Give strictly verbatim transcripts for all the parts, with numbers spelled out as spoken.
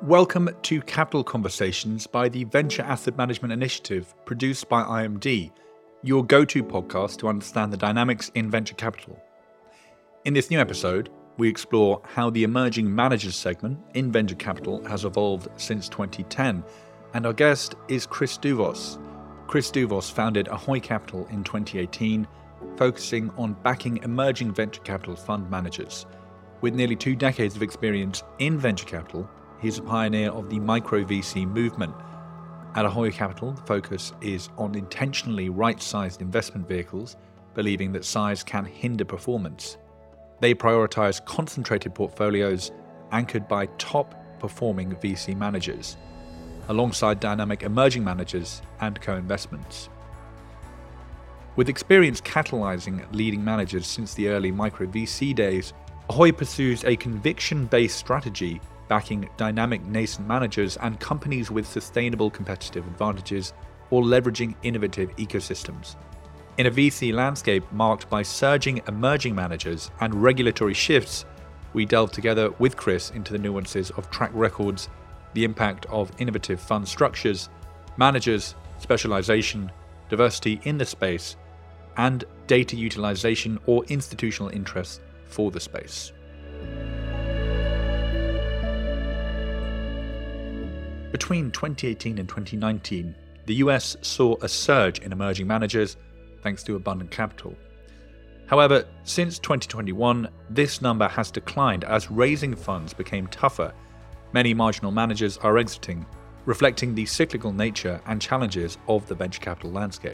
Welcome to Capital Conversations by the Venture Asset Management Initiative, produced by I M D, your go-to podcast to understand the dynamics in venture capital. In this new episode, we explore how the emerging managers segment in venture capital has evolved since twenty ten, and our guest is Chris Duvos. Chris Duvos founded Ahoy Capital in twenty eighteen, focusing on backing emerging venture capital fund managers. With nearly two decades of experience in venture capital, he's a pioneer of the micro V C movement. At Ahoy Capital, the focus is on intentionally right-sized investment vehicles, believing that size can hinder performance. They prioritize concentrated portfolios anchored by top-performing V C managers, alongside dynamic emerging managers and co-investments. With experience catalyzing leading managers since the early micro V C days, Ahoy pursues a conviction-based strategy backing dynamic nascent managers and companies with sustainable competitive advantages or leveraging innovative ecosystems. In a V C landscape marked by surging emerging managers and regulatory shifts, we delve together with Chris into the nuances of track records, the impact of innovative fund structures, managers, specialization, diversity in the space, and data utilization or institutional interest for the space. Between twenty eighteen and twenty nineteen, the U S saw a surge in emerging managers thanks to abundant capital. However, since twenty twenty-one, this number has declined as raising funds became tougher. Many marginal managers are exiting, reflecting the cyclical nature and challenges of the venture capital landscape.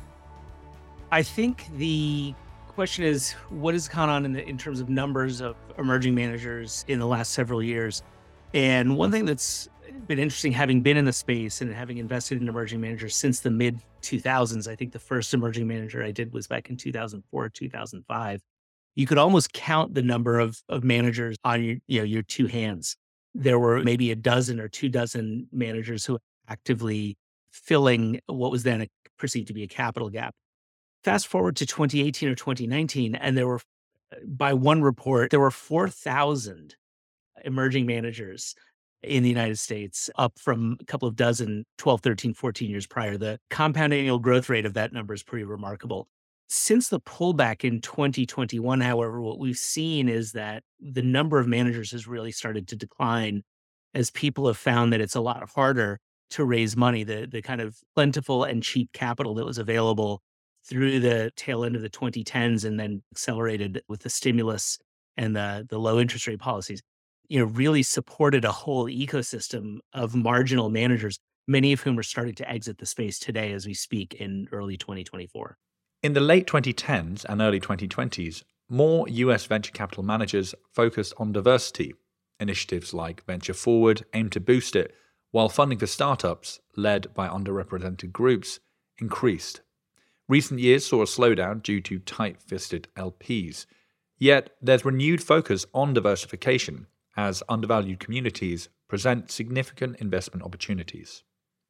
I think the question is, what has gone on in, the, in terms of numbers of emerging managers in the last several years? And one thing that's been interesting, having been in the space and having invested in emerging managers since the mid two thousands, I think the first emerging manager I did was back in two thousand four, two thousand five. You could almost count the number of, of managers on your, you know, your two hands. There were maybe a dozen or two dozen managers who were actively filling what was then a, perceived to be a capital gap. Fast forward to twenty eighteen or twenty nineteen, and there were, by one report, there were four thousand emerging managers in the United States, up from a couple of dozen, twelve, thirteen, fourteen years prior. The compound annual growth rate of that number is pretty remarkable. Since the pullback in twenty twenty-one, however, what we've seen is that the number of managers has really started to decline as people have found that it's a lot harder to raise money. The, the kind of plentiful and cheap capital that was available through the tail end of the twenty tens and then accelerated with the stimulus and the, the low interest rate policies, you know, really supported a whole ecosystem of marginal managers, many of whom are starting to exit the space today as we speak in early twenty twenty-four. In the late twenty tens and early twenty twenties, more U S venture capital managers focused on diversity. Initiatives like Venture Forward aim to boost it, while funding for startups, led by underrepresented groups, increased. Recent years saw a slowdown due to tight-fisted L Ps. Yet there's renewed focus on diversification, as undervalued communities present significant investment opportunities.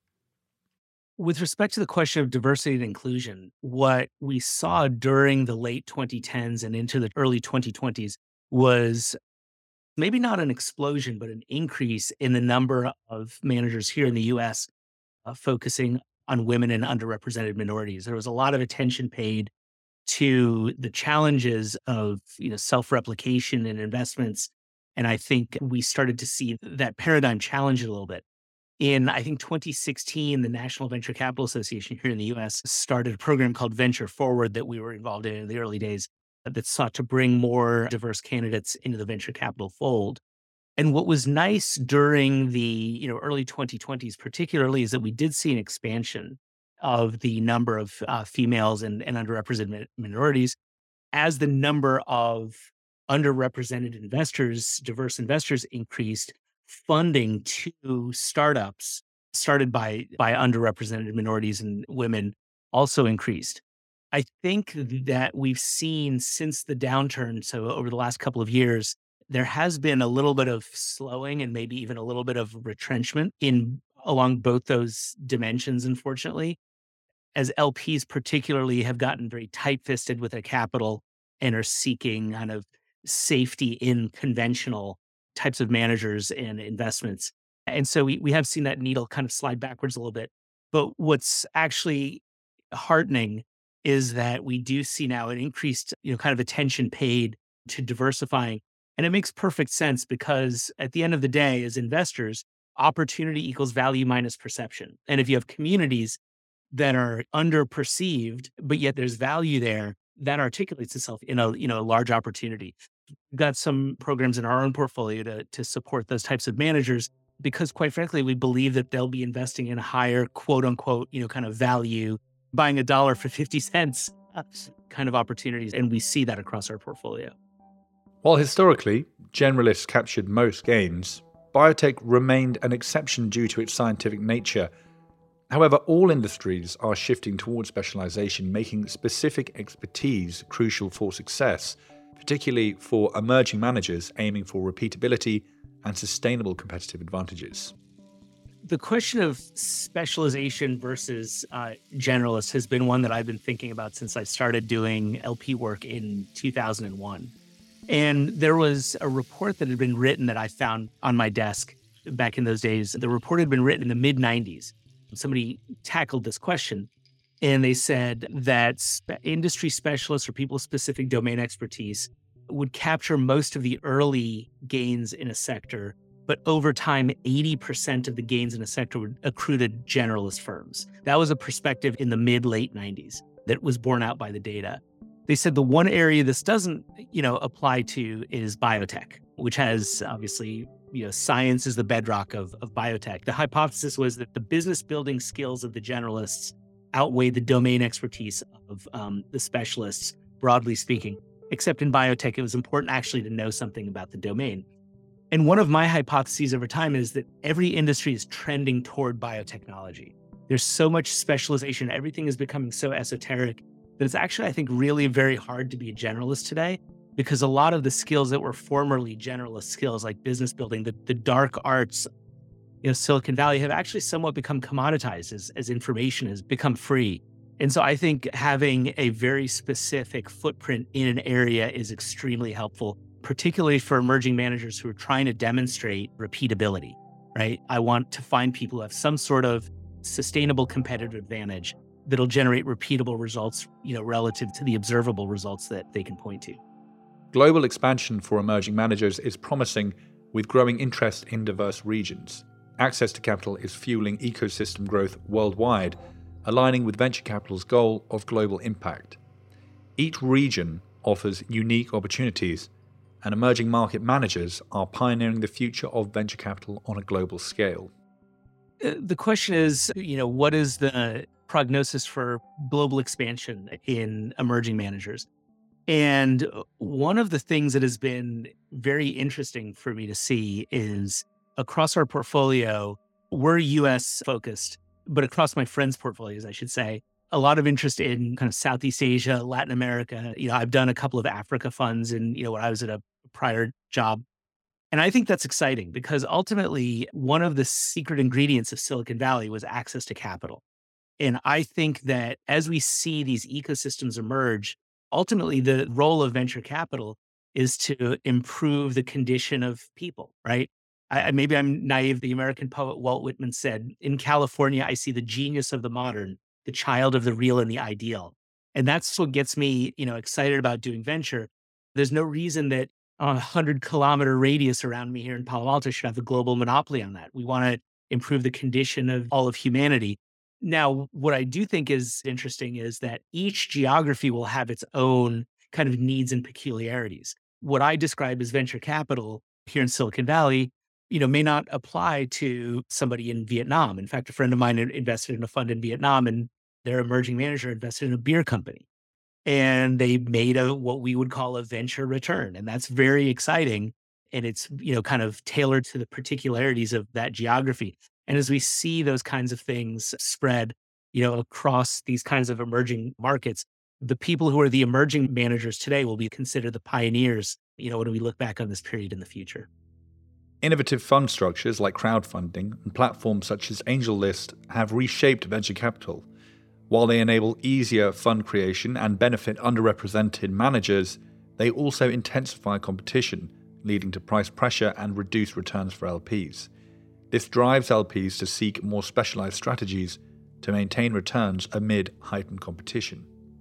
With respect to the question of diversity and inclusion, what we saw during the late twenty tens and into the early twenty twenties was maybe not an explosion, but an increase in the number of managers here in the U S uh, focusing on women and underrepresented minorities. There was a lot of attention paid to the challenges of, you know, self-replication in investments. And I think we started to see that paradigm challenge a little bit. In, I think, twenty sixteen, the National Venture Capital Association here in the U S started a program called Venture Forward that we were involved in in the early days that sought to bring more diverse candidates into the venture capital fold. And what was nice during the, you know, early twenty twenties particularly is that we did see an expansion of the number of uh, females and, and underrepresented minorities as the number of underrepresented investors, diverse investors increased. Funding to startups started by, by underrepresented minorities and women also increased. I think that we've seen since the downturn, so over the last couple of years, there has been a little bit of slowing and maybe even a little bit of retrenchment in along both those dimensions, unfortunately, as L Ps particularly have gotten very tight-fisted with their capital and are seeking kind of safety in conventional types of managers and investments. And so we, we have seen that needle kind of slide backwards a little bit. But what's actually heartening is that we do see now an increased, you know, kind of attention paid to diversifying. And it makes perfect sense because at the end of the day, as investors, opportunity equals value minus perception. And if you have communities that are underperceived, but yet there's value there, that articulates itself in a, you know, a large opportunity. We've got some programs in our own portfolio to, to support those types of managers because quite frankly, we believe that they'll be investing in a higher quote unquote, you know, kind of value, buying a dollar for fifty cents kind of opportunities. And we see that across our portfolio. While historically, generalists captured most gains, biotech remained an exception due to its scientific nature. However, all industries are shifting towards specialization, making specific expertise crucial for success, particularly for emerging managers aiming for repeatability and sustainable competitive advantages. The question of specialization versus uh, generalist has been one that I've been thinking about since I started doing L P work in two thousand one. And there was a report that had been written that I found on my desk back in those days. The report had been written in the mid nineties. Somebody tackled this question and they said that spe- industry specialists or people with specific domain expertise would capture most of the early gains in a sector, but over time, eighty percent of the gains in a sector would accrue to generalist firms. That was a perspective in the mid late nineties that was borne out by the data. They said the one area this doesn't, you know, apply to is biotech, which has obviously, you know, science is the bedrock of, of biotech. The hypothesis was that the business building skills of the generalists outweigh the domain expertise of um, the specialists, broadly speaking. Except in biotech, it was important actually to know something about the domain. And one of my hypotheses over time is that every industry is trending toward biotechnology. There's so much specialization. Everything is becoming so esoteric that it's actually, I think, really very hard to be a generalist today because a lot of the skills that were formerly generalist skills, like business building, the, the dark arts, you know, Silicon Valley have actually somewhat become commoditized as, as information has become free. And so I think having a very specific footprint in an area is extremely helpful, particularly for emerging managers who are trying to demonstrate repeatability, right? I want to find people who have some sort of sustainable competitive advantage that'll generate repeatable results, you know, relative to the observable results that they can point to. Global expansion for emerging managers is promising with growing interest in diverse regions. Access to capital is fueling ecosystem growth worldwide, aligning with venture capital's goal of global impact. Each region offers unique opportunities, and emerging market managers are pioneering the future of venture capital on a global scale. The question is, you know, what is the prognosis for global expansion in emerging managers? And one of the things that has been very interesting for me to see is across our portfolio, we're U S focused, but across my friends' portfolios, I should say, a lot of interest in kind of Southeast Asia, Latin America. You know, I've done a couple of Africa funds and, you know, when I was at a prior job. And I think that's exciting because ultimately one of the secret ingredients of Silicon Valley was access to capital. And I think that as we see these ecosystems emerge, ultimately the role of venture capital is to improve the condition of people, right? I, maybe I'm naive. The American poet Walt Whitman said, "In California, I see the genius of the modern, the child of the real and the ideal." And that's what gets me, you know, excited about doing venture. There's no reason that a hundred kilometer radius around me here in Palo Alto should have a global monopoly on that. We want to improve the condition of all of humanity. Now, what I do think is interesting is that each geography will have its own kind of needs and peculiarities. What I describe as venture capital here in Silicon Valley, you know, may not apply to somebody in Vietnam. In fact, a friend of mine invested in a fund in Vietnam and their emerging manager invested in a beer company. And they made a what we would call a venture return. And that's very exciting. And it's, you know, kind of tailored to the particularities of that geography. And as we see those kinds of things spread, you know, across these kinds of emerging markets, the people who are the emerging managers today will be considered the pioneers, you know, when we look back on this period in the future. Innovative fund structures like crowdfunding and platforms such as AngelList have reshaped venture capital. While they enable easier fund creation and benefit underrepresented managers, they also intensify competition, leading to price pressure and reduced returns for L Ps. This drives L Ps to seek more specialized strategies to maintain returns amid heightened competition.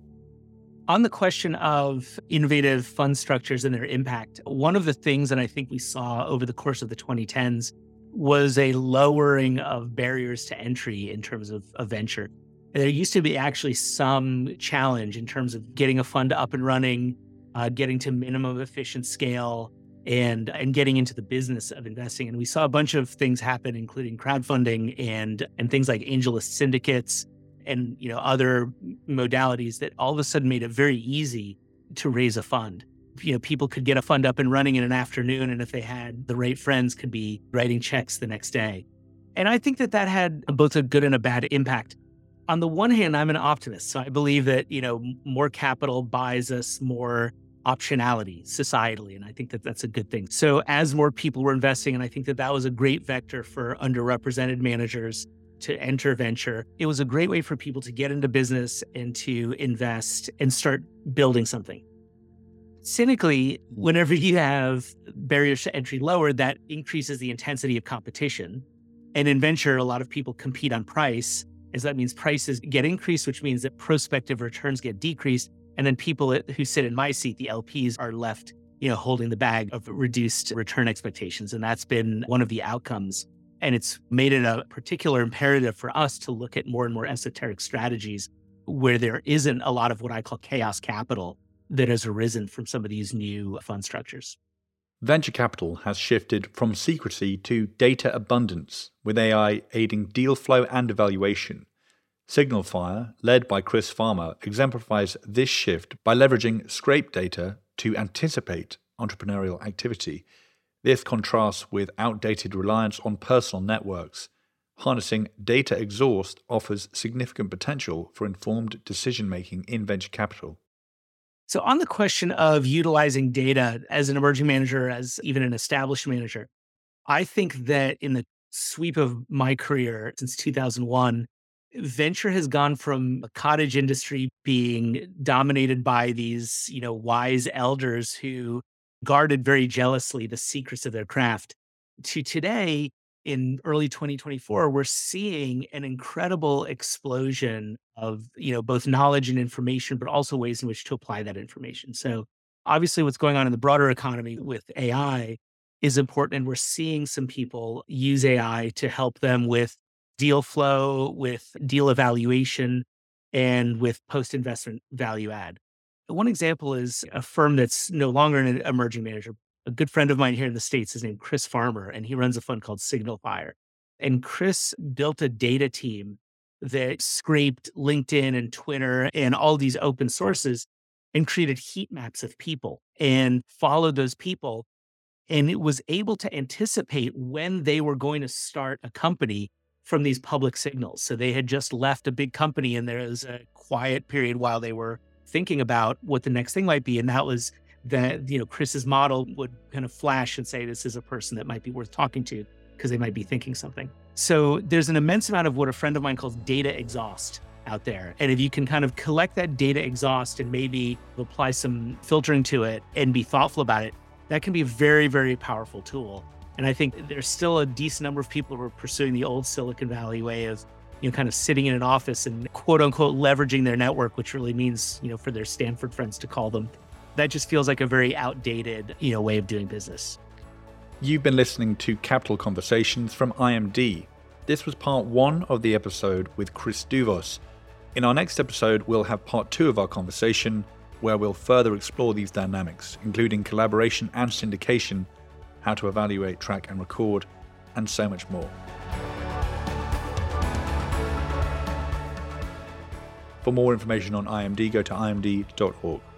On the question of innovative fund structures and their impact, one of the things that I think we saw over the course of the twenty tens was a lowering of barriers to entry in terms of a venture. There used to be actually some challenge in terms of getting a fund up and running, uh, getting to minimum efficient scale, and and getting into the business of investing. And we saw a bunch of things happen, including crowdfunding and and things like AngelList syndicates and you know other modalities that all of a sudden made it very easy to raise a fund. You know, people could get a fund up and running in an afternoon, and if they had the right friends, could be writing checks the next day. And I think that that had both a good and a bad impact. On the one hand, I'm an optimist, so I believe that you know more capital buys us more optionality societally, and I think that that's a good thing. So as more people were investing, and I think that that was a great vector for underrepresented managers to enter venture. It was a great way for people to get into business and to invest and start building something. Cynically, whenever you have barriers to entry lowered, that increases the intensity of competition. And in venture, a lot of people compete on price, as that means prices get increased, which means that prospective returns get decreased. And then people who sit in my seat, the L Ps, are left, you know, holding the bag of reduced return expectations. And that's been one of the outcomes. And it's made it a particular imperative for us to look at more and more esoteric strategies where there isn't a lot of what I call chaos capital that has arisen from some of these new fund structures. Venture capital has shifted from secrecy to data abundance, with A I aiding deal flow and evaluation. SignalFire, led by Chris Farmer, exemplifies this shift by leveraging scrape data to anticipate entrepreneurial activity. This contrasts with outdated reliance on personal networks. Harnessing data exhaust offers significant potential for informed decision-making in venture capital. So on the question of utilizing data as an emerging manager, as even an established manager, I think that in the sweep of my career since two thousand one, venture has gone from a cottage industry being dominated by these, you know, wise elders who guarded very jealously the secrets of their craft to today, in early twenty twenty-four, we're seeing an incredible explosion of, you know, both knowledge and information, but also ways in which to apply that information. So obviously what's going on in the broader economy with A I is important. And we're seeing some people use A I to help them with deal flow, with deal evaluation, and with post-investment value add. One example is a firm that's no longer an emerging manager. A good friend of mine here in the States is named Chris Farmer, and he runs a fund called SignalFire. And Chris built a data team that scraped LinkedIn and Twitter and all these open sources and created heat maps of people and followed those people. And it was able to anticipate when they were going to start a company from these public signals. So they had just left a big company and there was a quiet period while they were thinking about what the next thing might be. And that was that, you know, Chris's model would kind of flash and say, this is a person that might be worth talking to because they might be thinking something. So there's an immense amount of what a friend of mine calls data exhaust out there. And if you can kind of collect that data exhaust and maybe apply some filtering to it and be thoughtful about it, that can be a very, very powerful tool. And I think there's still a decent number of people who are pursuing the old Silicon Valley way of, you know, kind of sitting in an office and quote unquote leveraging their network, which really means, you know, for their Stanford friends to call them. That just feels like a very outdated, you know, way of doing business. You've been listening to Capital Conversations from I M D. This was part one of the episode with Chris Douvos. In our next episode, we'll have part two of our conversation, where we'll further explore these dynamics, including collaboration and syndication, how to evaluate, track and record, and so much more. For more information on I M D, go to I M D dot org.